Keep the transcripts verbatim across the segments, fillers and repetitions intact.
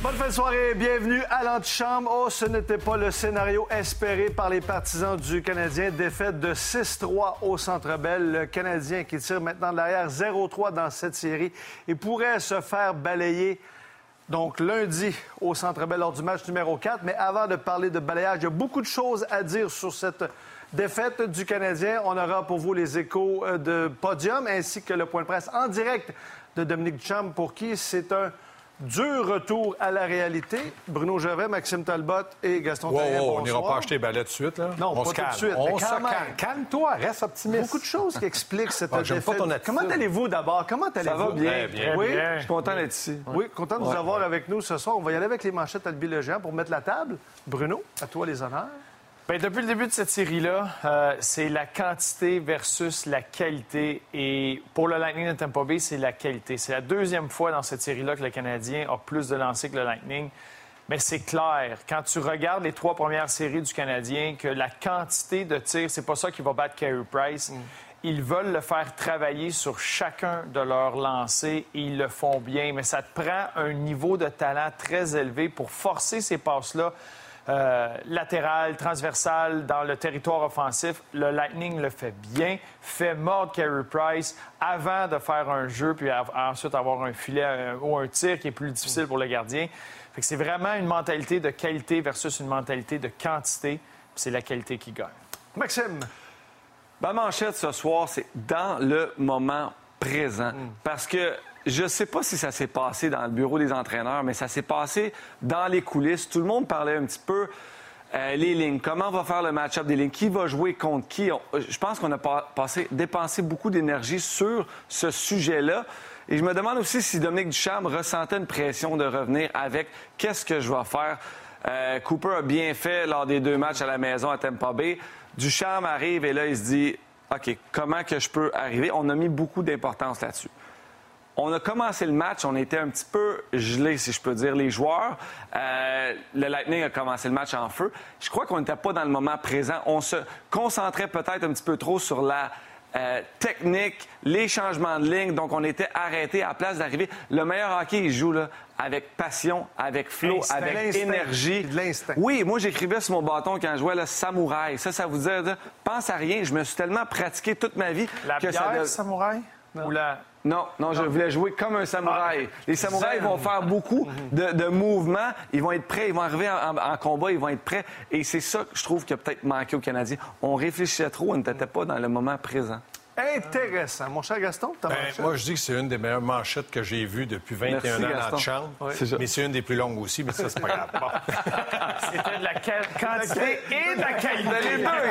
Bonne fin de soirée, bienvenue à l'antichambre. Oh, ce n'était pas le scénario espéré par les partisans du Canadien. Défaite de six trois au Centre Bell. Le Canadien qui tire maintenant de l'arrière zéro trois dans cette série et pourrait se faire balayer donc lundi au Centre Bell lors du match numéro quatre. Mais avant de parler de balayage, il y a beaucoup de choses à dire sur cette défaite du Canadien. On aura pour vous les échos de Podium ainsi que le point de presse en direct de Dominique Ducharme pour qui c'est un dur retour à la réalité. Bruno Gervais, Maxime Talbot et Gaston wow, Terrien, wow, on n'ira pas acheter les balais tout de suite. Là. Non, on pas se tout calme. de suite. On mais se quand même. calme. Calme-toi, reste optimiste. Beaucoup de choses qui expliquent cette ah, j'aime défaite. pas ton attitude. Comment allez-vous d'abord? Comment allez-vous? Ça va bien. bien. Oui, bien. Je suis content d'être ici. oui, content de vous Ouais. avoir avec nous ce soir. On va y aller avec les manchettes Albi Legend pour mettre la table. Bruno, à toi les honneurs. Bien, depuis le début de cette série-là, euh, c'est la quantité versus la qualité. Et pour le Lightning de Tampa Bay, c'est la qualité. C'est la deuxième fois dans cette série-là que le Canadien a plus de lancers que le Lightning. Mais c'est clair, quand tu regardes les trois premières séries du Canadien, que la quantité de tirs, c'est pas ça qui va battre Carey Price. Mm. Ils veulent le faire travailler sur chacun de leurs lancers et ils le font bien. Mais ça te prend un niveau de talent très élevé pour forcer ces passes-là. Euh, latéral, transversal, dans le territoire offensif. Le Lightning le fait bien, fait mordre Carey Price avant de faire un jeu puis à, ensuite avoir un filet euh, ou un tir qui est plus difficile pour le gardien. Fait que c'est vraiment une mentalité de qualité versus une mentalité de quantité. C'est la qualité qui gagne. Maxime. Ma manchette ce soir, c'est dans le moment présent. Mm. Parce que je ne sais pas si ça s'est passé dans le bureau des entraîneurs, mais ça s'est passé dans les coulisses. Tout le monde parlait un petit peu euh, les lignes. Comment va faire le match-up des lignes? Qui va jouer contre qui? On, je pense qu'on a passé, dépensé beaucoup d'énergie sur ce sujet-là. Et je me demande aussi si Dominique Ducharme ressentait une pression de revenir avec « qu'est-ce que je vais faire? Euh, » Cooper a bien fait lors des deux matchs à la maison à Tampa Bay. Ducharme arrive et là, il se dit « OK, comment que je peux arriver? » On a mis beaucoup d'importance là-dessus. On a commencé le match, on était un petit peu gelés, si je peux dire, les joueurs. Euh, le Lightning a commencé le match en feu. Je crois qu'on n'était pas dans le moment présent. On se concentrait peut-être un petit peu trop sur la euh, technique, les changements de ligne. Donc, on était arrêtés à la place d'arriver. Le meilleur hockey, il joue là, avec passion, avec flow, Instinct. avec L'instinct. énergie. De l'instinct. Oui, moi, j'écrivais sur mon bâton quand je jouais le samouraï. Ça, ça vous dit, là, pense à rien. Je me suis tellement pratiqué toute ma vie La que bière, ça... De... samouraï? Ou la... Non, non, je voulais jouer comme un samouraï. Ah, les samouraïs vont faire beaucoup de, de mouvements. Ils vont être prêts. Ils vont arriver en, en, en combat. Ils vont être prêts. Et c'est ça que je trouve qui a peut-être manqué aux Canadiens. On réfléchissait trop. On n'était pas dans le moment présent. Intéressant. Mon cher Gaston, ta Ben, manchette? moi, je dis que c'est une des meilleures manchettes que j'ai vues depuis vingt et un Merci, ans Gaston. dans le chambre. Oui. C'est Mais c'est une des plus longues aussi, mais ça, c'est pas grave. Bon. C'était de la quantité et de la qualité. Les deux,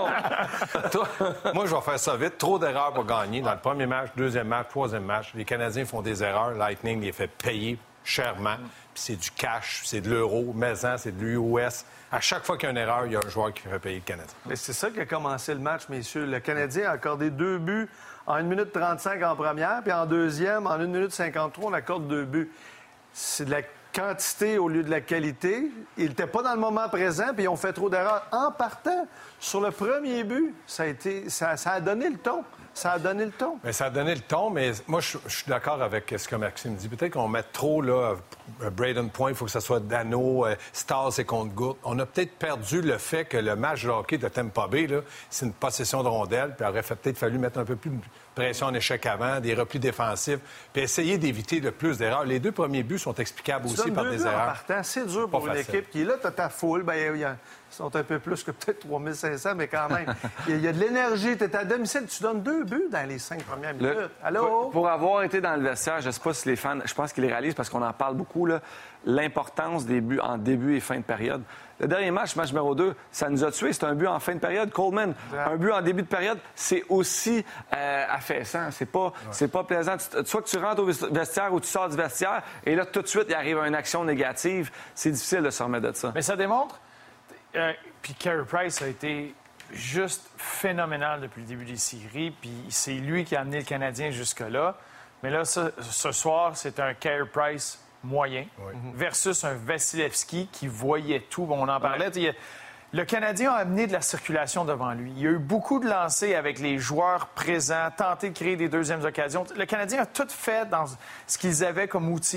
Gaston! Toi, moi, je vais faire ça vite. Trop d'erreurs pour gagner. Dans le premier match, deuxième match, troisième match, les Canadiens font des erreurs. Lightning les fait payer chèrement. Puis c'est du cash, c'est de l'euro, maison, c'est de l'U S. À chaque fois qu'il y a une erreur, il y a un joueur qui fait payer le Canadien. Mais c'est ça qui a commencé le match, messieurs. Le Canadien a accordé deux buts en une minute trente-cinq en première, puis en deuxième, en une minute cinquante-trois, on accorde deux buts. C'est de la quantité au lieu de la qualité. Ils n'étaient pas dans le moment présent, puis ils ont fait trop d'erreurs en partant. Sur le premier but, ça a, été, ça, ça a donné le ton. Ça a donné le ton. Mais ça a donné le ton, mais moi, je, je suis d'accord avec ce que Maxime dit. Peut-être qu'on met trop, là, Braden Point, il faut que ce soit Dano, euh, Stars et Compte-Gouttes. On a peut-être perdu le fait que le match de hockey de Tampa Bay, là, c'est une possession de rondelle, puis il aurait peut-être fallu mettre un peu plus de pression en échec avant, des replis défensifs, puis essayer d'éviter le plus d'erreurs. Les deux premiers buts sont explicables Tu aussi donnes par deux des buts en erreurs. partant, c'est dur pour Pas une facile. équipe qui est là. Tu as ta foule. Bien, il y a- ils sont un peu plus que peut-être trois mille cinq cents, mais quand même. Il y a, il y a de l'énergie. Tu es à domicile. Tu donnes deux buts dans les cinq premières minutes. Le- Allô? Pour, pour avoir été dans le vestiaire, je ne sais pas si les fans, je pense qu'ils les réalisent parce qu'on en parle beaucoup, là, l'importance des buts en début et fin de période. Le dernier match, match numéro deux, ça nous a tués. C'est un but en fin de période. Coleman, un but en début de période, c'est aussi euh, affaissant. C'est pas, ouais. c'est pas plaisant. Tu, soit que tu rentres au vestiaire ou tu sors du vestiaire et là, tout de suite, il arrive une action négative. C'est difficile de se remettre de ça. Mais ça démontre... Euh, puis Carey Price a été juste phénoménal depuis le début des séries. Puis c'est lui qui a amené le Canadien jusque-là. Mais là, ce, ce soir, c'est un Carey Price moyen oui. versus un Vasilevski qui voyait tout. Bon, on en parlait. Ouais. Le Canadien a amené de la circulation devant lui. Il y a eu beaucoup de lancers avec les joueurs présents, tenté de créer des deuxièmes occasions. Le Canadien a tout fait dans ce qu'ils avaient comme outil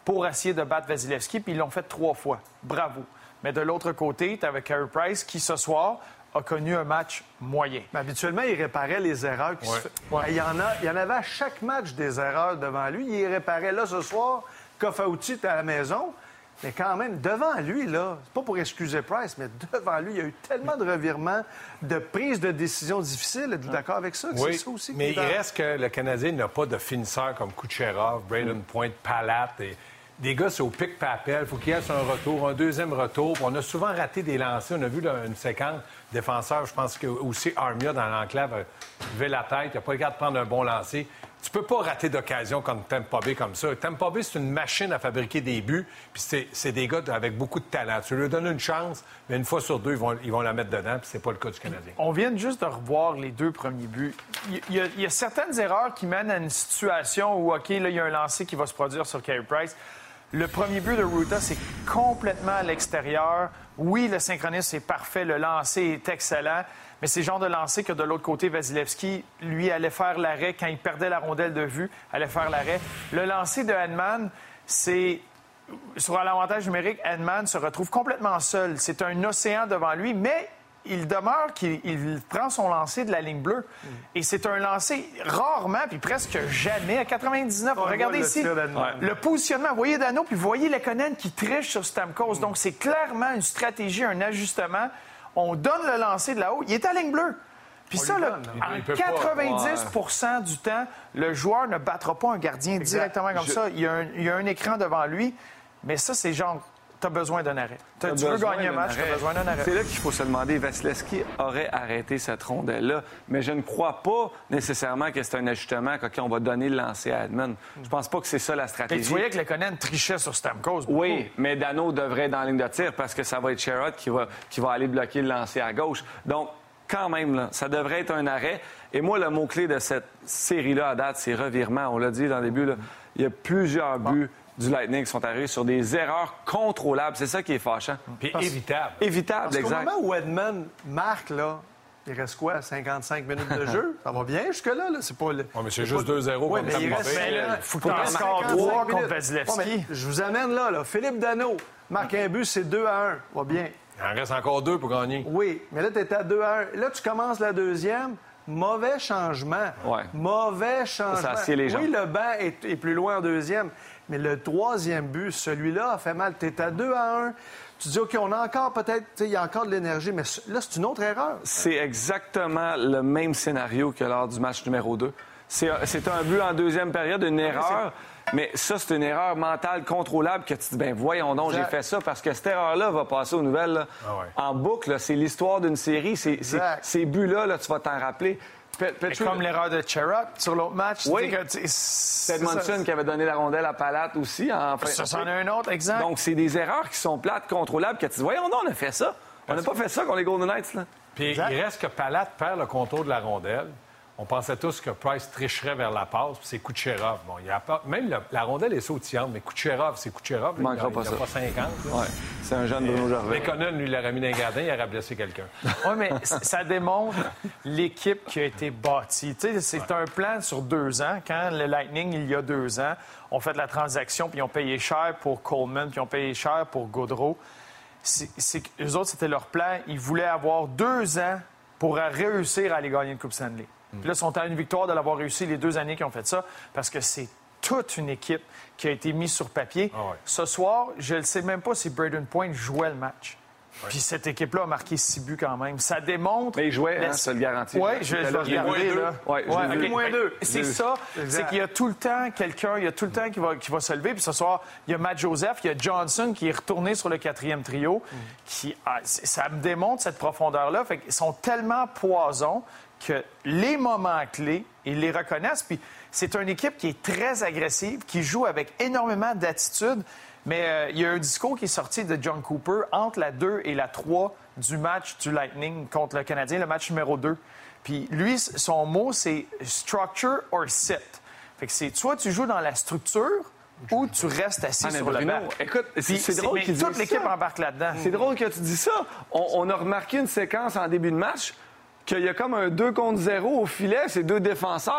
pour essayer de battre Vasilevskiy, puis ils l'ont fait trois fois. Bravo. Mais de l'autre côté, tu avais Carey Price qui, ce soir, a connu un match moyen. Mais habituellement, il réparait les erreurs qui ouais. se faisaient. Ouais. Il, y en a, il y en avait à chaque match des erreurs devant lui. Il les réparait. Là, ce soir, Kofauti était à la maison. Mais quand même, devant lui, là, c'est pas pour excuser Price, mais devant lui, il y a eu tellement de revirements, de prises de décisions difficiles. Êtes-vous d'accord avec ça? Que Oui, c'est ça aussi mais il dans... reste que le Canadien n'a pas de finisseurs comme Kucherov, Braden Point, Palat. Et... Des gars, c'est au pic papel. Il faut qu'il y ait un retour, un deuxième retour. On a souvent raté des lancers. On a vu là, une séquence défenseur, je pense que aussi Armia dans l'enclave a levé la tête. Il n'a pas le gars de prendre un bon lancer. Tu peux pas rater d'occasion comme Tampa Bay comme ça. Tampa Bay, c'est une machine à fabriquer des buts. Puis c'est, c'est des gars avec beaucoup de talent. Tu leur donnes une chance, mais une fois sur deux, ils vont, ils vont la mettre dedans. Puis c'est pas le cas du Canadien. On vient juste de revoir les deux premiers buts. Il y a, il y a certaines erreurs qui mènent à une situation où, OK, là, il y a un lancer qui va se produire sur Carey Price. Le premier but de Ruta, c'est complètement à l'extérieur. Oui, le synchronisme est parfait, le lancer est excellent, mais c'est le genre de lancer que de l'autre côté, Vasilevskiy, lui, allait faire l'arrêt quand il perdait la rondelle de vue, allait faire l'arrêt. Le lancer de Hedman, c'est... Sur l'avantage numérique, Hedman se retrouve complètement seul. C'est un océan devant lui, mais il demeure qu'il il prend son lancer de la ligne bleue. Mm. Et c'est un lancer rarement, puis presque jamais, à quatre-vingt-dix-neuf. On Regardez le ici, ouais. le positionnement. Vous voyez Dano, puis vous voyez Lekonen qui triche sur Stamkos. Mm. Donc, c'est clairement une stratégie, un ajustement. On donne le lancer de là-haut. Il est à ligne bleue. Puis ça, là, en quatre-vingt-dix pour cent du temps, le joueur ne battra pas un gardien exact. Directement comme Je... ça. Il y, a un, il y a un écran devant lui. Mais ça, c'est genre... Tu as besoin d'un arrêt. Tu veux gagner un match, tu as besoin d'un arrêt. C'est là qu'il faut se demander, Vasilevskiy aurait arrêté cette rondelle-là. Mais je ne crois pas nécessairement que c'est un ajustement quand on va donner le lancer à Hedman. Je pense pas que c'est ça la stratégie. Et tu voyais que Lekonen trichait sur Stamkos. Beaucoup. Oui, mais Dano devrait être dans la ligne de tir parce que ça va être Sherrod qui va, qui va aller bloquer le lancer à gauche. Donc, quand même, là, ça devrait être un arrêt. Et moi, le mot-clé de cette série-là à date, c'est revirement. On l'a dit dans le début, là, il y a plusieurs buts du Lightning qui sont arrivés sur des erreurs contrôlables. C'est ça qui est fâchant. Puis Parce... évitable. Évitable, Parce exact. Au moment où Hedman marque, là, il reste quoi, cinquante-cinq minutes de jeu? Ça va bien jusque-là, là? C'est pas le... Oui, mais c'est juste deux zéro ouais, contre Tampa Bay. Il faut que tu en scores trois contre Vasilevskiy. Ouais, je vous amène là, là. Philippe Dano marque un but, c'est deux à un. Va bien. Il en reste encore deux pour gagner. Oui, mais là, tu étais à deux à un. Là, tu commences la deuxième. Mauvais changement. Ouais. Mauvais changement. Ça, ça assied les gens. Oui, le banc est, est plus loin en deuxième. Mais le troisième but, celui-là a fait mal. Tu es à deux à un. Tu dis, OK, on a encore peut-être, il y a encore de l'énergie, mais là, c'est une autre erreur. C'est exactement le même scénario que lors du match numéro deux. C'est, c'est un but en deuxième période, une erreur. Mais ça, c'est une erreur mentale contrôlable que tu dis, ben voyons donc, exact. J'ai fait ça parce que cette erreur-là va passer aux nouvelles là, ah ouais. en boucle. Là, c'est l'histoire d'une série. C'est, c'est, ces buts-là, là, tu vas t'en rappeler. Petru... Comme l'erreur de Sherrod sur l'autre match. Oui. C'est Edmondson qui avait donné la rondelle à Palat aussi. En fait. Ça, c'en est un autre, exact. Donc, c'est des erreurs qui sont plates, contrôlables, que tu dis, voyons donc, on a fait ça. On n'a pas fait ça contre les Golden Knights. Là. Puis exact. Il reste que Palat perd le contrôle de la rondelle. On pensait tous que Price tricherait vers la passe, puis c'est Kucherov. Bon, il y a pas... Même la, la rondelle est sautillante, mais Kucherov, c'est Kucherov. Il ne manquera il pas il ça. Il pas cinquante. Ouais. C'est un jeune Bruno Gervais. Lekonen, lui, l'aurait mis dans les gardins, il aurait blessé quelqu'un. Oui, mais ça démontre l'équipe qui a été bâtie. Tu sais, c'est ouais. un plan sur deux ans. Quand le Lightning, il y a deux ans, ont fait la transaction, puis ils ont payé cher pour Coleman, puis ils ont payé cher pour Gaudreau. C'est, c'est, eux autres, c'était leur plan. Ils voulaient avoir deux ans pour réussir à aller gagner une Coupe Stanley. Puis là, ils sont à une victoire de l'avoir réussi les deux années qu'ils ont fait ça, parce que c'est toute une équipe qui a été mise sur papier. Ah ouais. Ce soir, je ne sais même pas si Braden Point jouait le match. Ouais. Puis cette équipe-là a marqué six buts quand même. Ça démontre... Mais il jouait, la... hein, ça le garantit. Oui, je vais regarder, là. Oui, ouais, okay. moins deux. C'est deux. Ça, exact. C'est qu'il y a tout le temps quelqu'un, il y a tout le temps qui va, qui va se lever. Puis ce soir, il y a Matt Joseph, il y a Johnson qui est retourné sur le quatrième trio. Mm. Qui, ah, ça me démontre cette profondeur-là. Fait qu'ils sont tellement poisons que les moments clés, ils les reconnaissent. Puis c'est une équipe qui est très agressive, qui joue avec énormément d'attitude. Mais euh, il y a un discours qui est sorti de John Cooper entre la deux et la trois du match du Lightning contre le Canadien, le match numéro deux. Puis lui, son mot, c'est « structure or sit ». Fait que c'est soit tu joues dans la structure ou tu restes assis ah, sur Bruno, le banc. Écoute, c'est, c'est drôle qu'il toute l'équipe ça. Embarque là-dedans. C'est drôle que tu dis ça. On, on a remarqué une séquence en début de match qu'il y a comme un deux contre zéro au filet, c'est deux défenseurs.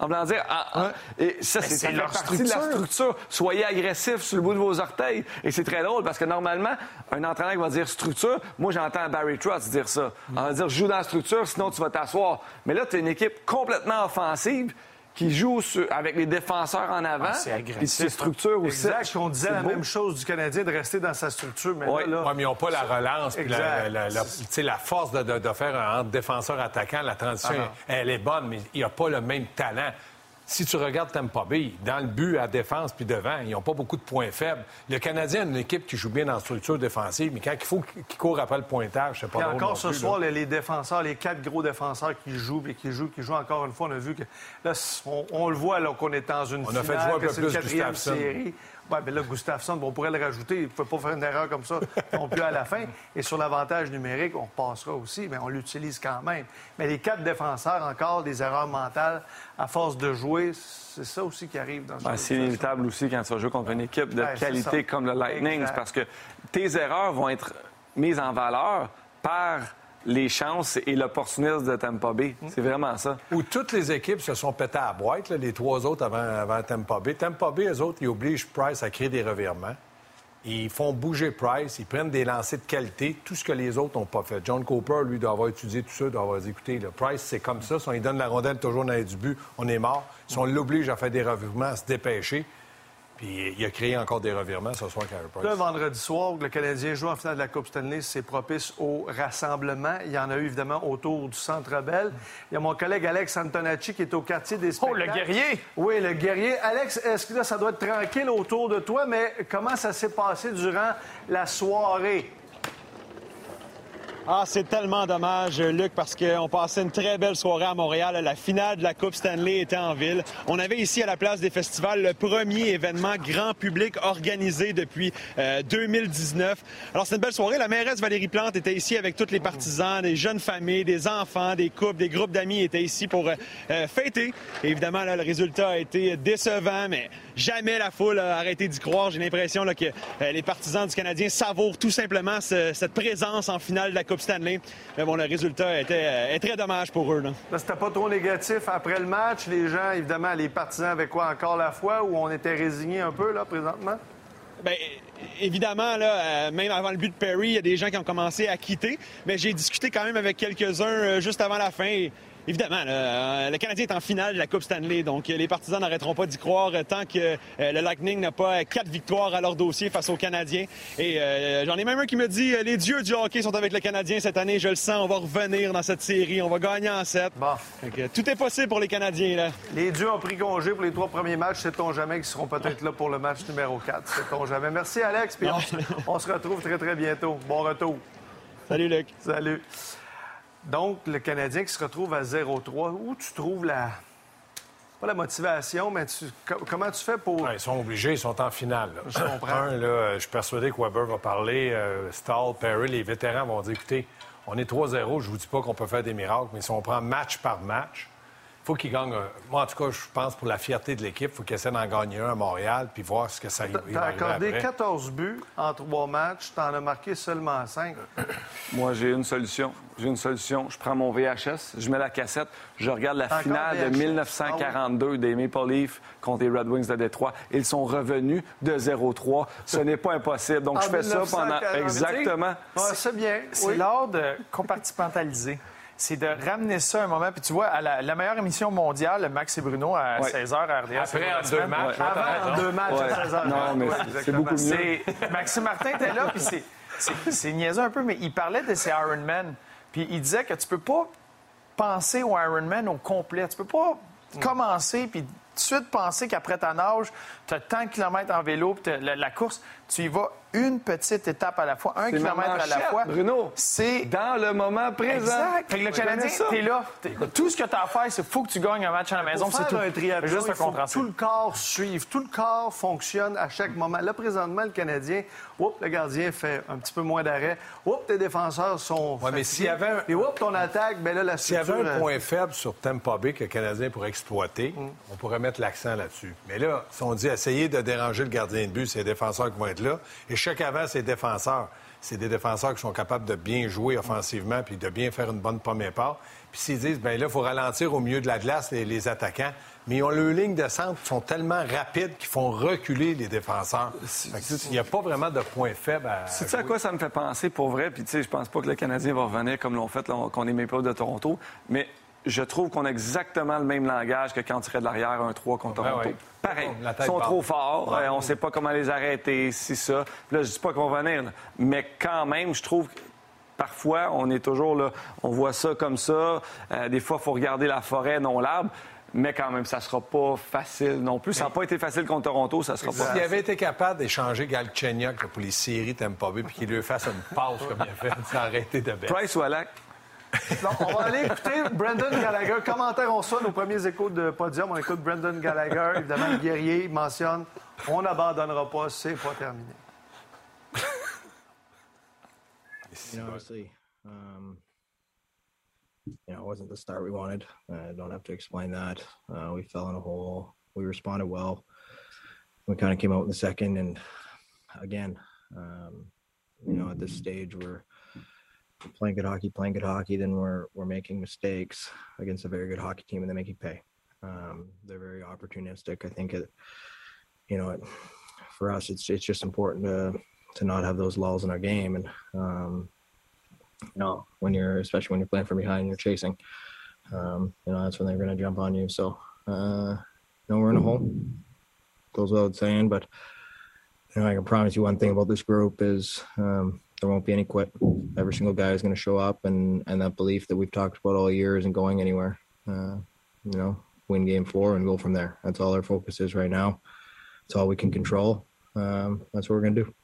En voulant dire, ah, ah, et ça, c'est, ça fait leur partie de la structure. Soyez agressifs sur le bout de vos orteils. Et c'est très drôle parce que normalement, un entraîneur qui va dire structure, moi, j'entends Barry Trotz dire ça. On va dire, joue dans la structure, sinon tu vas t'asseoir. Mais là, tu as une équipe complètement offensive qui joue sur, avec les défenseurs en avant. Ah, c'est agressif. Et c'est structure aussi. Exact. On disait C'est la beau. même chose du Canadien de rester dans sa structure. Mais Oui. là, là, Ouais, mais ils n'ont pas la relance, puis la, Exact. la, la, tu sais, la force de, de, de faire un entre défenseur-attaquant. La transition, Ah elle est bonne, mais il n'y a pas le même talent. Si tu regardes Tampa Bay, dans le but, à défense puis devant, ils n'ont pas beaucoup de points faibles. Le Canadien a une équipe qui joue bien dans la structure défensive, mais quand il faut qu'il court après le pointage, c'est pas Puis drôle encore non ce plus, soir, là. les, les défenseurs, les quatre gros défenseurs qui jouent et qui jouent, qui jouent encore une fois, on a vu que là, on, on le voit là, qu'on est dans une On a finale, fait jouer un que peu c'est une plus quatrième Gustafsson. série. Oui, mais là, Gustafsson, bon, on pourrait le rajouter. Il ne peut pas faire une erreur comme ça non plus à la fin. Et sur l'avantage numérique, on repassera aussi, mais on l'utilise quand même. Mais les quatre défenseurs, encore, des erreurs mentales, à force de jouer, c'est ça aussi qui arrive dans ce Ben, c'est inévitable aussi quand tu vas jouer contre une équipe de Ouais, c'est qualité ça. comme le Lightning. Exact. C'est parce que tes erreurs vont être mises en valeur par les chances et l'opportunisme de Tampa Bay. Mm. C'est vraiment ça. Où toutes les équipes se sont pétées à la boîte, là, les trois autres avant, avant Tampa Bay. Tampa Bay, eux autres, ils obligent Price à créer des revirements. Ils font bouger Price, ils prennent des lancers de qualité, tout ce que les autres n'ont pas fait. John Cooper, lui, doit avoir étudié tout ça, doit avoir dit, écoutez, le Price, c'est comme ça. Si on lui donne la rondelle toujours dans les du but, on est mort. Si on l'oblige à faire des revirements, à se dépêcher, puis il a créé encore des revirements ce soir, Carey Price. Là, vendredi soir, le Canadien joue en finale de la Coupe Stanley. C'est propice au rassemblement. Il y en a eu, évidemment, autour du Centre Bell. Il y a mon collègue Alex Antonacci qui est au quartier des Oh, spectacles. le guerrier! Oui, le guerrier. Alex, est-ce que là, ça doit être tranquille autour de toi, mais comment ça s'est passé durant la soirée? Ah, c'est tellement dommage, Luc, parce qu'on passait une très belle soirée à Montréal. La finale de la Coupe Stanley était en ville. On avait ici à la place des festivals le premier événement grand public organisé depuis euh, deux mille dix-neuf. Alors, c'est une belle soirée. La mairesse Valérie Plante était ici avec tous les partisans, des jeunes familles, des enfants, des couples, des groupes d'amis étaient ici pour euh, fêter. Et évidemment, là, le résultat a été décevant, mais jamais la foule a arrêté d'y croire. J'ai l'impression là, que euh, les partisans du Canadien savourent tout simplement ce, cette présence en finale de la Coupe Stanley. Mais bon, le résultat était euh, est très dommage pour eux. Là. Là, c'était pas trop négatif après le match. Les gens, évidemment, les partisans avaient quoi encore la foi ou on était résignés un peu, là, présentement? Bien, évidemment, là, euh, même avant le but de Perry, il y a des gens qui ont commencé à quitter. Mais j'ai discuté quand même avec quelques-uns euh, juste avant la fin. Et, évidemment, là, euh, le Canadien est en finale de la Coupe Stanley. Donc, euh, les partisans n'arrêteront pas d'y croire euh, tant que euh, le Lightning n'a pas euh, quatre victoires à leur dossier face aux Canadiens. Et euh, j'en ai même un qui me dit euh, les dieux du hockey sont avec le Canadien cette année. Je le sens, on va revenir dans cette série. On va gagner en sept. Bon. Donc, euh, tout est possible pour les Canadiens, là. Les dieux ont pris congé pour les trois premiers matchs. Sait-on jamais qu'ils seront peut-être là pour le match numéro quatre. Sait-on jamais. Merci, Alex. Puis on, on se retrouve très, très bientôt. Bon retour. Salut, Luc. Salut. Donc, le Canadien qui se retrouve à zéro trois, où tu trouves la... Pas la motivation, mais tu... comment tu fais pour... Ouais, ils sont obligés, ils sont en finale. Là. Je comprends. Un, là, je suis persuadé que Weber va parler, euh, Stahl, Perry, les vétérans vont dire, écoutez, on est trois zéro, je vous dis pas qu'on peut faire des miracles, mais si on prend match par match, il faut qu'ils gagnent. Un... Moi, en tout cas, je pense pour la fierté de l'équipe, il faut qu'ils essaient d'en gagner un à Montréal, puis voir ce que ça y va T'as arriver accordé après. quatorze buts en trois matchs, t'en as marqué seulement cinq. Moi, j'ai une solution. J'ai une solution. Je prends mon V H S, je mets la cassette, je regarde la Encore finale V H S? de mille neuf cent quarante-deux des Maple Leafs contre les Red Wings de Détroit. Ils sont revenus de zéro trois. Ce n'est pas impossible. Donc, En je fais ça pendant... mille neuf cent quarante. Exactement. Ouais, c'est bien. C'est Oui. l'art de compartimentaliser. C'est de ramener ça un moment. Puis tu vois, à la, la meilleure émission mondiale, Max et Bruno, à Ouais. seize heures à R D S. Après, en deux matchs, Ouais. ouais, t'as Avant, en raison. deux matchs Ouais. à seize heures. Non, mais Ouais, c'est- c'est exactement. beaucoup mieux. C'est... Maxime Martin était là, puis c'est, c'est, c'est niaiseux un peu, mais il parlait de ces Ironman. Puis il disait que tu peux pas penser au Ironman au complet. Tu peux pas commencer, puis tout de suite penser qu'après ta nage, tu as tant de kilomètres en vélo, puis t'as la, la course, tu y vas une petite étape à la fois, un C'est ma kilomètre à la manchette, fois. Bruno. C'est... Dans le moment présent. Exact. Fait que le Je connais Canadien, ça. t'es là. T'es- Tout ce que t'as à faire, c'est faut que tu gagnes un match à la maison, Pour c'est faire tout. un triathlon, Juste un il faut que contraste. tout le corps suive, tout le corps fonctionne à chaque moment. Là, présentement, le Canadien, oups, le gardien fait un petit peu moins d'arrêt. Oups, tes défenseurs sont Ouais, mais fatigués. s'il y avait un- Et oups, ton attaque, bien là, la S'il y structure... avait un euh, point faible sur Tampa Bay que le Canadien pourrait exploiter, on pourrait mettre mettre l'accent là-dessus. Mais là, si on dit essayer de déranger le gardien de but, c'est les défenseurs qui vont être là. Et chaque avant, c'est défenseurs. C'est des défenseurs qui sont capables de bien jouer offensivement puis de bien faire une bonne première part. Puis s'ils disent, bien là, il faut ralentir au milieu de la glace les, les attaquants, mais ils ont leurs lignes de centre qui sont tellement rapides qu'ils font reculer les défenseurs. Il n'y a pas vraiment de point faible à. C'est à quoi ça me fait penser pour vrai? Puis tu sais, je pense pas que le Canadien va revenir comme l'ont fait, là, qu'on est Maple Leafs de Toronto, mais je trouve qu'on a exactement le même langage que quand on tirait de l'arrière un trois contre Toronto. Ben oui. Pareil. Ils sont trop forts. Ouais. On ne sait pas comment les arrêter, si ça. Puis là, je dis pas qu'on va venir. Là. Mais quand même, je trouve que parfois, on est toujours là. On voit ça comme ça. Euh, des fois, il faut regarder la forêt, non l'arbre. Mais quand même, ça ne sera pas facile non plus. Ça n'a pas été facile contre Toronto, ça ne sera pas facile. S'il avait été capable d'échanger Galchenyuk pour les séries Tampa Bay puis qu'il lui fasse une passe comme il a fait, ça aurait été de bête. Price ou Alak? Non, on va aller écouter Brendan Gallagher. Commentaire, on soit nos premiers échos de podium. On écoute Brendan Gallagher. Évidemment, le guerrier, il mentionne « On n'abandonnera pas, c'est pas terminé ». You know, honestly, um, you know, it wasn't the start we wanted. I uh, don't have to explain that. Uh, we fell in a hole. We responded well. We kind of came out in the second, and again, um, you know, at this stage, we're playing good hockey, playing good hockey. Then we're we're making mistakes against a very good hockey team, and they make you pay. Um, they're very opportunistic. I think it, you know, it, for us, it's it's just important to to not have those lulls in our game, and um, you know, when you're, especially when you're playing from behind, you're chasing, um, you know, that's when they're going to jump on you. So, uh, you know, we're in a hole. Goes without saying, but you know, I can promise you one thing about this group is um, there won't be any quit. Every single guy is going to show up, and and that belief that we've talked about all year isn't going anywhere. Uh, you know, win game four and go from there. That's all our focus is right now. It's all we can control. Um, that's what we're going to do.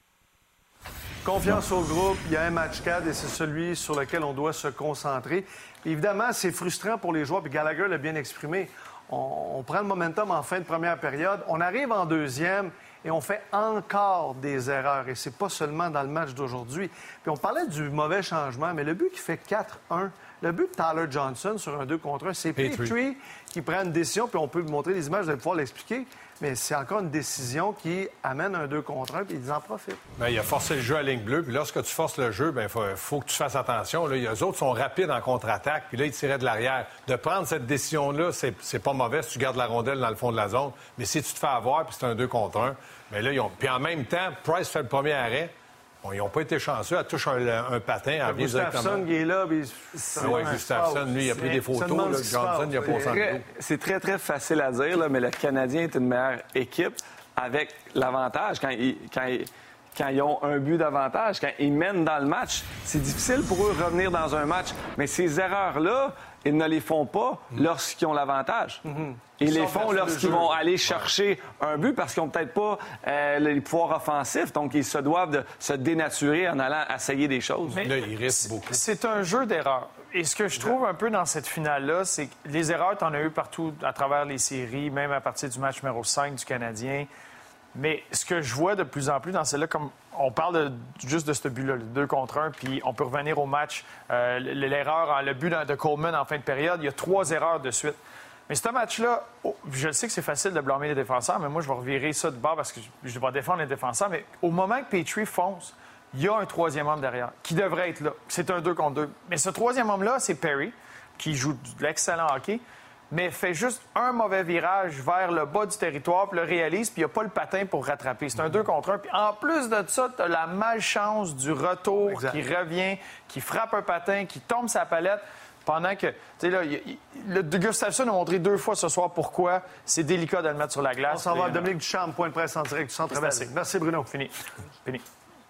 Confiance au groupe, il y a un match cadre et c'est celui sur lequel on doit se concentrer. Évidemment, c'est frustrant pour les joueurs, puis Gallagher l'a bien exprimé. On, on prend le momentum en fin de première période, on arrive en deuxième et on fait encore des erreurs. Et c'est pas seulement dans le match d'aujourd'hui. Puis on parlait du mauvais changement, mais le but qui fait quatre un, le but de Tyler Johnson sur un deux contre un, c'est Petrie qui prend une décision, puis on peut vous montrer les images, vous allez pouvoir l'expliquer. Mais c'est encore une décision qui amène un deux contre un, puis ils en profitent. Bien, il a forcé le jeu à ligne bleue, puis lorsque tu forces le jeu, il faut, faut que tu fasses attention. Là, les autres sont rapides en contre-attaque, puis là, ils tiraient de l'arrière. De prendre cette décision-là, c'est, c'est pas mauvais si tu gardes la rondelle dans le fond de la zone. Mais si tu te fais avoir, puis c'est un deux contre un, bien là, ils ont... Puis en même temps, Price fait le premier arrêt. Bon, ils n'ont pas été chanceux. Elle touche un, un patin. Elle vient Gustafsson qui est là. Puis... Oui, Gustafsson, lui, il a pris des photos. Là, Johnson, il a pas très, C'est très, très facile à dire, là, mais le Canadien est une meilleure équipe avec l'avantage. Quand ils, quand, ils, quand ils ont un but d'avantage, quand ils mènent dans le match, c'est difficile pour eux de revenir dans un match. Mais ces erreurs-là, ils ne les font pas lorsqu'ils ont l'avantage. Mm-hmm. Ils, ils les font lorsqu'ils vont aller chercher ouais. un but parce qu'ils n'ont peut-être pas euh, les pouvoirs offensifs. Donc, ils se doivent de se dénaturer en allant essayer des choses. Mais là, ils risquent beaucoup. C'est un jeu d'erreurs. Et ce que je trouve un peu dans cette finale-là, c'est que les erreurs, tu en as eu partout à travers les séries, même à partir du match numéro cinq du Canadien. Mais ce que je vois de plus en plus dans celle-là, comme on parle de, juste de ce but-là, le deux contre un, puis on peut revenir au match, euh, l'erreur, le but de Coleman en fin de période, il y a trois erreurs de suite. Mais ce match-là, oh, je sais que c'est facile de blâmer les défenseurs, mais moi, je vais revirer ça de bord parce que je vais défendre les défenseurs. Mais au moment que Petrie fonce, il y a un troisième homme derrière qui devrait être là. C'est un deux contre deux. Mais ce troisième homme-là, c'est Perry, qui joue de l'excellent hockey, mais fait juste un mauvais virage vers le bas du territoire, puis le réalise, puis il n'y a pas le patin pour rattraper. C'est un deux contre un. Puis en plus de ça, tu as la malchance du retour exact. Qui revient, qui frappe un patin, qui tombe sa palette. Pendant que, tu sais, là, il, le Gustafsson a montré deux fois ce soir pourquoi c'est délicat de le mettre sur la glace. On s'en va à Dominique Ducharme, point de presse en direct du Centre Bell. Merci, Bruno. Fini. Fini.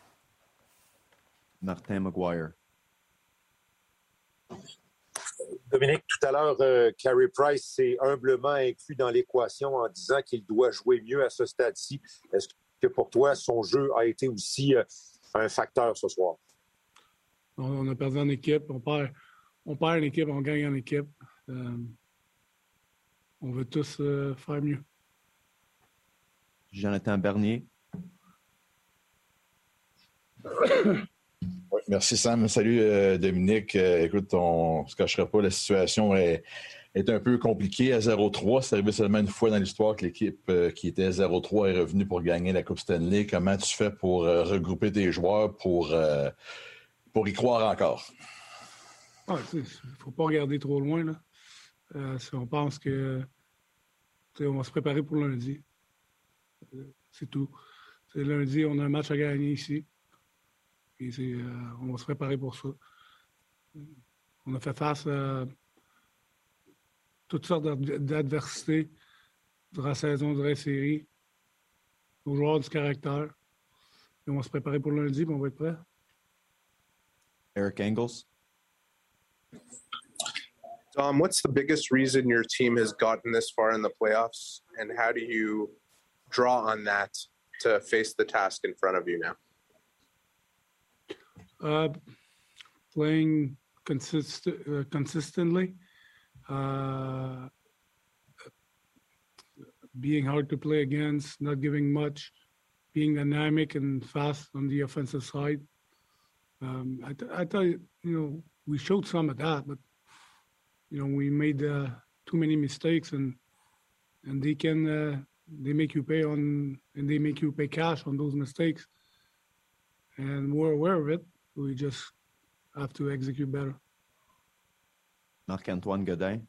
Martin McGuire. Dominique, tout à l'heure, euh, Carey Price s'est humblement inclus dans l'équation en disant qu'il doit jouer mieux à ce stade-ci. Est-ce que pour toi, son jeu a été aussi euh, un facteur ce soir? On a perdu en équipe. On perd, on perd en équipe, on gagne en équipe. Euh, on veut tous euh, faire mieux. Jonathan Bernier. Oui, merci Sam. Salut euh, Dominique. Euh, écoute, on ne se cachera pas, la situation est, est un peu compliqué à zéro trois. C'est arrivé seulement une fois dans l'histoire que l'équipe euh, qui était zéro trois est revenue pour gagner la Coupe Stanley. Comment tu fais pour euh, regrouper tes joueurs pour, euh, pour y croire encore? Il ah, ne faut pas regarder trop loin. Là. Euh, si on pense que on va se préparer pour lundi. Euh, c'est tout. C'est lundi, on a un match à gagner ici. Et c'est, euh, on va se préparer pour ça. On a fait face à toutes sortes d'adversités durant la saison, durant la série. Aux joueurs du caractère. Et on va se préparer pour lundi, puis on va être prêts. Eric Engels. Dom, what's the biggest reason your team has gotten this far in the playoffs, and how do you draw on that to face the task in front of you now? Uh, playing consist uh, consistently, uh, being hard to play against, not giving much, being dynamic and fast on the offensive side. Um, I, th- I thought, you know, we showed some of that, but you know, we made uh, too many mistakes, and and they can uh, they make you pay on, and they make you pay cash on those mistakes. And we're aware of it. We just have to execute better. Marc-Antoine Godin.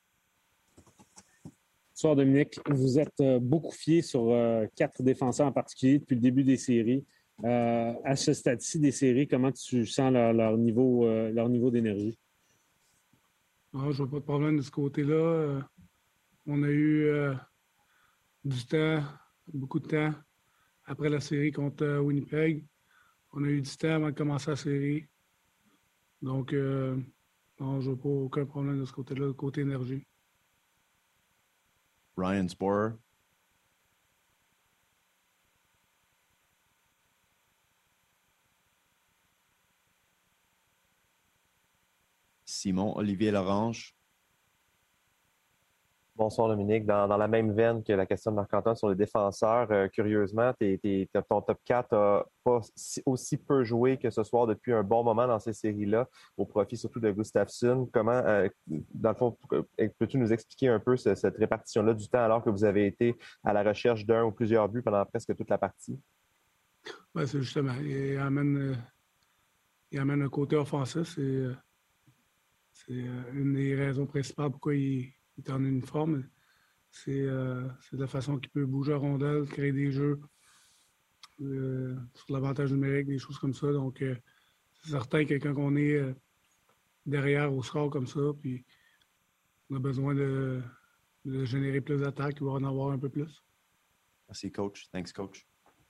Bonsoir Dominique. Vous êtes euh, beaucoup fié sur euh, quatre défenseurs en particulier depuis le début des séries. Euh, à ce stade-ci des séries, comment tu sens leur, leur niveau, euh, leur niveau d'énergie? Ah, je vois pas de problème de ce côté-là. Euh, on a eu euh, du temps, beaucoup de temps après la série contre euh, Winnipeg. On a eu du temps avant de commencer la série. Donc, euh, non, je vois pas aucun problème de ce côté-là, côté énergie. Ryan Sporer. Simon Olivier Lorange. Bonsoir Dominique. Dans, dans la même veine que la question de Marc-Antoine sur les défenseurs, euh, curieusement, t'es, t'es, ton top quatre n'a pas si, aussi peu joué que ce soir depuis un bon moment dans ces séries-là, au profit surtout de Gustafsson. Comment, euh, dans le fond, peux-tu nous expliquer un peu ce, cette répartition-là du temps alors que vous avez été à la recherche d'un ou plusieurs buts pendant presque toute la partie? Ben, c'est justement, il amène, euh, il amène un côté offensif. C'est, euh, c'est euh, une des raisons principales pourquoi il Il est en uniforme. C'est, euh, c'est de la façon qu'il peut bouger à rondelle, créer des jeux euh, sur l'avantage numérique, des choses comme ça. Donc, euh, c'est certain que quand on est euh, derrière au score comme ça, puis on a besoin de, de générer plus d'attaques, il va en avoir un peu plus. Merci, coach. Thanks, coach.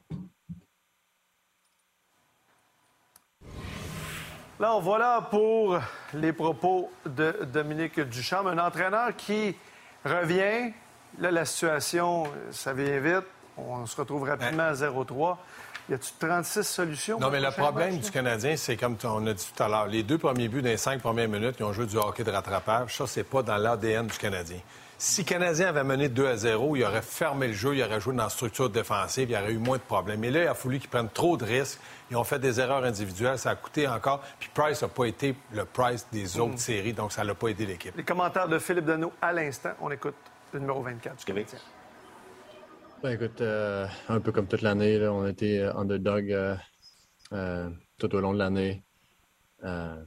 Alors voilà pour les propos de Dominique Ducharme, un entraîneur qui revient. Là, la situation, ça vient vite. On se retrouve rapidement à zéro trois. Y a-tu trente-six solutions? Non, mais le problème match, du Canadien, c'est comme on a dit tout à l'heure, les deux premiers buts dans les cinq premières minutes, ils ont joué du hockey de rattrapage. Ça, c'est pas dans l'A D N du Canadien. Si le Canadien avait mené deux à zéro, il aurait fermé le jeu, il aurait joué dans la structure défensive, il y aurait eu moins de problèmes. Mais là, il a fallu qu'ils prennent trop de risques. Ils ont fait des erreurs individuelles, ça a coûté encore. Puis Price n'a pas été le Price des autres mmh. séries, donc ça n'a pas aidé l'équipe. Les commentaires de Philippe Danault à l'instant. On écoute le numéro vingt-quatre du Canadien. Ben écoute, euh, un peu comme toute l'année, là, on a été underdog euh, euh, tout au long de l'année. Euh,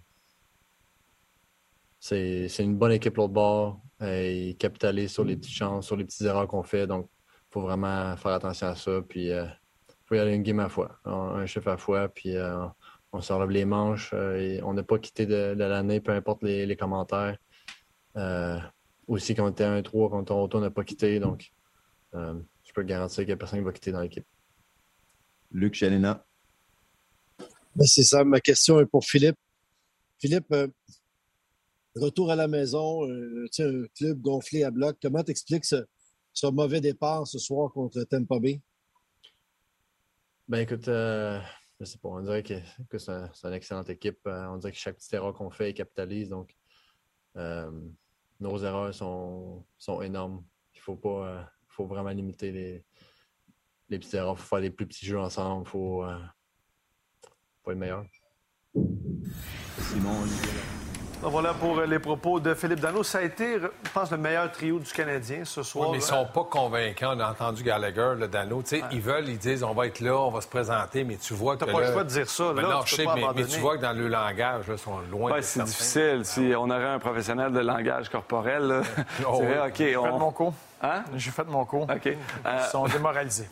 c'est, c'est une bonne équipe l'autre bord. Euh, ils capitalisent sur les petites chances, sur les petites erreurs qu'on fait. Donc, il faut vraiment faire attention à ça. Puis, il euh, faut y aller une game à la fois, un chiffre à la fois. Puis, euh, on se relève les manches. Euh, et on n'a pas quitté de, de l'année, peu importe les, les commentaires. Euh, aussi, quand on était un trois, quand on n'a pas quitté. Donc, euh, je peux garantir qu'il n'y a personne qui va quitter dans l'équipe. Luc Chalina. Ben c'est ça, ma question est pour Philippe. Philippe, euh, retour à la maison, euh, un club gonflé à bloc. Comment t'expliques ce, ce mauvais départ ce soir contre Tampa Bay? Ben écoute, euh, je sais pas, on dirait que, que c'est, un, c'est une excellente équipe. On dirait que chaque petite erreur qu'on fait, ils capitalisent. Donc, euh, nos erreurs sont, sont énormes. Il faut pas... Euh, Il faut vraiment limiter les, les petites erreurs. Il faut faire des plus petits jeux ensemble. Il faut, euh, faut être meilleur. Simon, Voilà pour les propos de Philippe Danault. Ça a été, je pense, le meilleur trio du Canadien ce soir. Oui, mais ils sont pas convaincants. On a entendu Gallagher, le Danault. Ouais. Ils veulent, ils disent on va être là, on va se présenter, mais tu vois que. T'as pas là... le choix de dire ça. Ben là, non, tu je sais, mais, mais tu vois que dans le langage, là, ils sont loin. Ouais, c'est difficile. Si on aurait un professionnel de langage corporel, là, oh, c'est vrai, oui. OK. J'ai on... fait mon cours. Hein? J'ai fait mon cours. OK. Ils euh... sont démoralisés.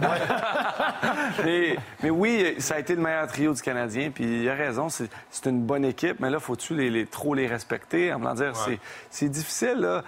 mais, mais oui, ça a été le meilleur trio du Canadien, puis il a raison, c'est, c'est une bonne équipe, mais là, faut-tu les, les, trop les respecter? En voulant dire, ouais. c'est, c'est difficile, là.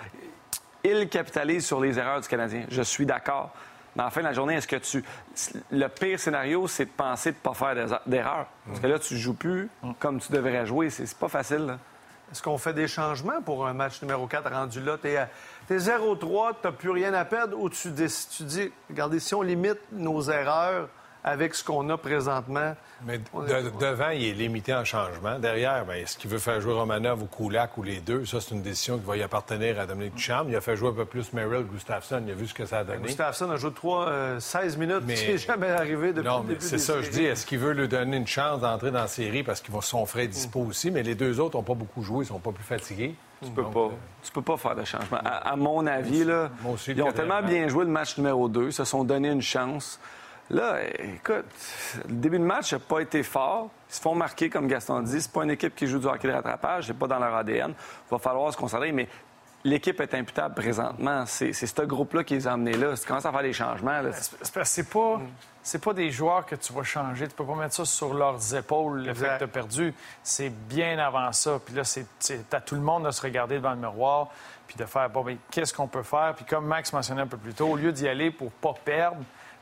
Ils capitalisent sur les erreurs du Canadien. Je suis d'accord. Mais à la fin de la journée, est-ce que tu... Le pire scénario, c'est de penser de ne pas faire d'erreurs. Parce que là, tu ne joues plus comme tu devrais jouer. C'est, c'est pas facile, là. Est-ce qu'on fait des changements pour un match numéro quatre rendu là? T'es, à... T'es zéro trois, tu n'as plus rien à perdre, ou tu, dis... tu dis, regardez, si on limite nos erreurs avec ce qu'on a présentement... Mais de, devant, il est limité en changement. Derrière, bien, est-ce qu'il veut faire jouer Romanov ou Kulak ou les deux? Ça, c'est une décision qui va y appartenir à Dominique Ducharme. Il a fait jouer un peu plus Merrill, Gustafsson. Il a vu ce que ça a donné. Gustafsson a joué trois, euh, seize minutes. Mais... C'est jamais arrivé depuis non, le mais début c'est des ça, séries. Je dis. Est-ce qu'il veut lui donner une chance d'entrer dans la série parce qu'ils vont son frais dispo mm. aussi? Mais les deux autres n'ont pas beaucoup joué. Ils sont pas plus fatigués. Tu peux, Donc, pas, euh... tu peux pas faire de changement. À, à mon avis, là, aussi, ils ont tellement bien joué le match numéro deux. Ils se sont donné une chance. Là, écoute, le début de match n'a pas été fort. Ils se font marquer, comme Gaston dit. C'est pas une équipe qui joue du hockey de rattrapage. C'est pas dans leur A D N. Il va falloir se concentrer. Mais l'équipe est imputable présentement. C'est, c'est ce groupe-là qui les a amenés là. Si tu commences à faire des changements... Là, c'est... C'est pas... C'est pas des joueurs que tu vas changer. Tu peux pas mettre ça sur leurs épaules, le fait que tu as perdu. C'est bien avant ça. Puis là, c'est, c'est à tout le monde de se regarder devant le miroir puis de faire, bon, bien, qu'est-ce qu'on peut faire? Puis comme Max mentionnait un peu plus tôt, au lieu d'y aller pour pas perdre,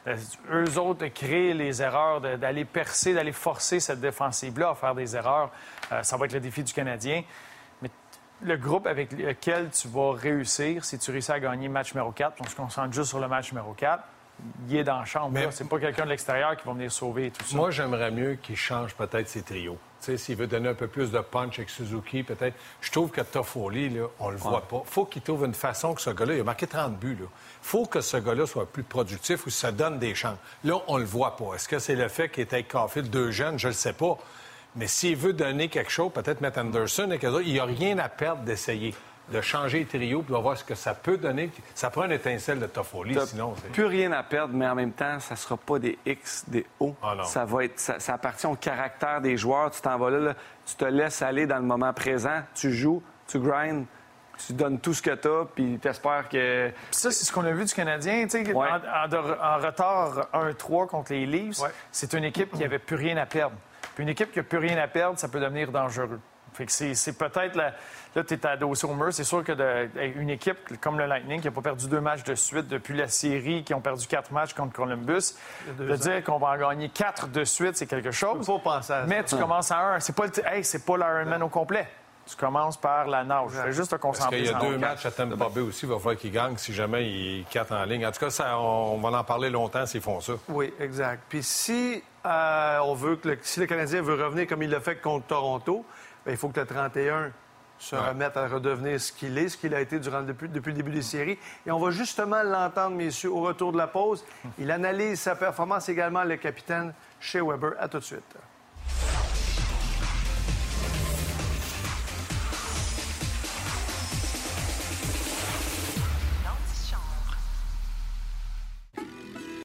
eux autres de créer les erreurs, de, d'aller percer, d'aller forcer cette défensive-là à faire des erreurs, euh, ça va être le défi du Canadien. Mais le groupe avec lequel tu vas réussir, si tu réussis à gagner match numéro quatre, on se concentre juste sur le match numéro quatre, il est dans la chambre. Mais... C'est pas quelqu'un de l'extérieur qui va venir sauver tout ça. Moi, j'aimerais mieux qu'il change peut-être ses trios. Tu sais, s'il veut donner un peu plus de punch avec Suzuki, peut-être. Je trouve que Toffoli, là, on le voit ouais. pas. Faut qu'il trouve une façon que ce gars-là, il a marqué trente buts, là. Faut que ce gars-là soit plus productif ou se donne des chances. Là, on le voit pas. Est-ce que c'est le fait qu'il était avec Caulfield, deux jeunes? Je le sais pas. Mais s'il veut donner quelque chose, peut-être mettre Anderson et il n'y a rien à perdre d'essayer. De changer les trios, puis on va voir ce que ça peut donner. Ça prend une étincelle de Toffoli, sinon... C'est... plus rien à perdre, mais en même temps, ça sera pas des X, des O. Oh ça va être... Ça, ça appartient au caractère des joueurs. Tu t'en vas là, là, tu te laisses aller dans le moment présent, tu joues, tu grindes, tu donnes tout ce que tu as, puis tu espères que... Puis ça, c'est ce qu'on a vu du Canadien. Ouais. En, en, en retard un trois contre les Leafs, ouais. C'est une équipe qui n'avait plus rien à perdre. Puis une équipe qui n'a plus rien à perdre, ça peut devenir dangereux. Fait que c'est, c'est peut-être... La... Là, tu es adossé au mur. C'est sûr que de... une équipe comme le Lightning qui n'a pas perdu deux matchs de suite depuis la série, qui ont perdu quatre matchs contre Columbus, de ans. Dire qu'on va en gagner quatre de suite, c'est quelque chose. Faut penser à ça. Mais tu commences à un. C'est pas, le... hey, c'est pas l'Ironman au complet. Tu commences par la nage. Fais juste te concentrer. Parce qu'il y a deux matchs à Tampa Bay aussi. Il va falloir qu'ils gagnent si jamais ils quatre en ligne. En tout cas, ça, on va en parler longtemps s'ils font ça. Oui, exact. Puis si euh, on veut que le... si le Canadien veut revenir comme il l'a fait contre Toronto, bien, il faut que le trente et un se ouais. remette à redevenir ce qu'il est, ce qu'il a été durant, depuis, depuis le début des séries. Et on va justement l'entendre, messieurs, au retour de la pause. Il analyse sa performance également, le capitaine Shea Weber. À tout de suite.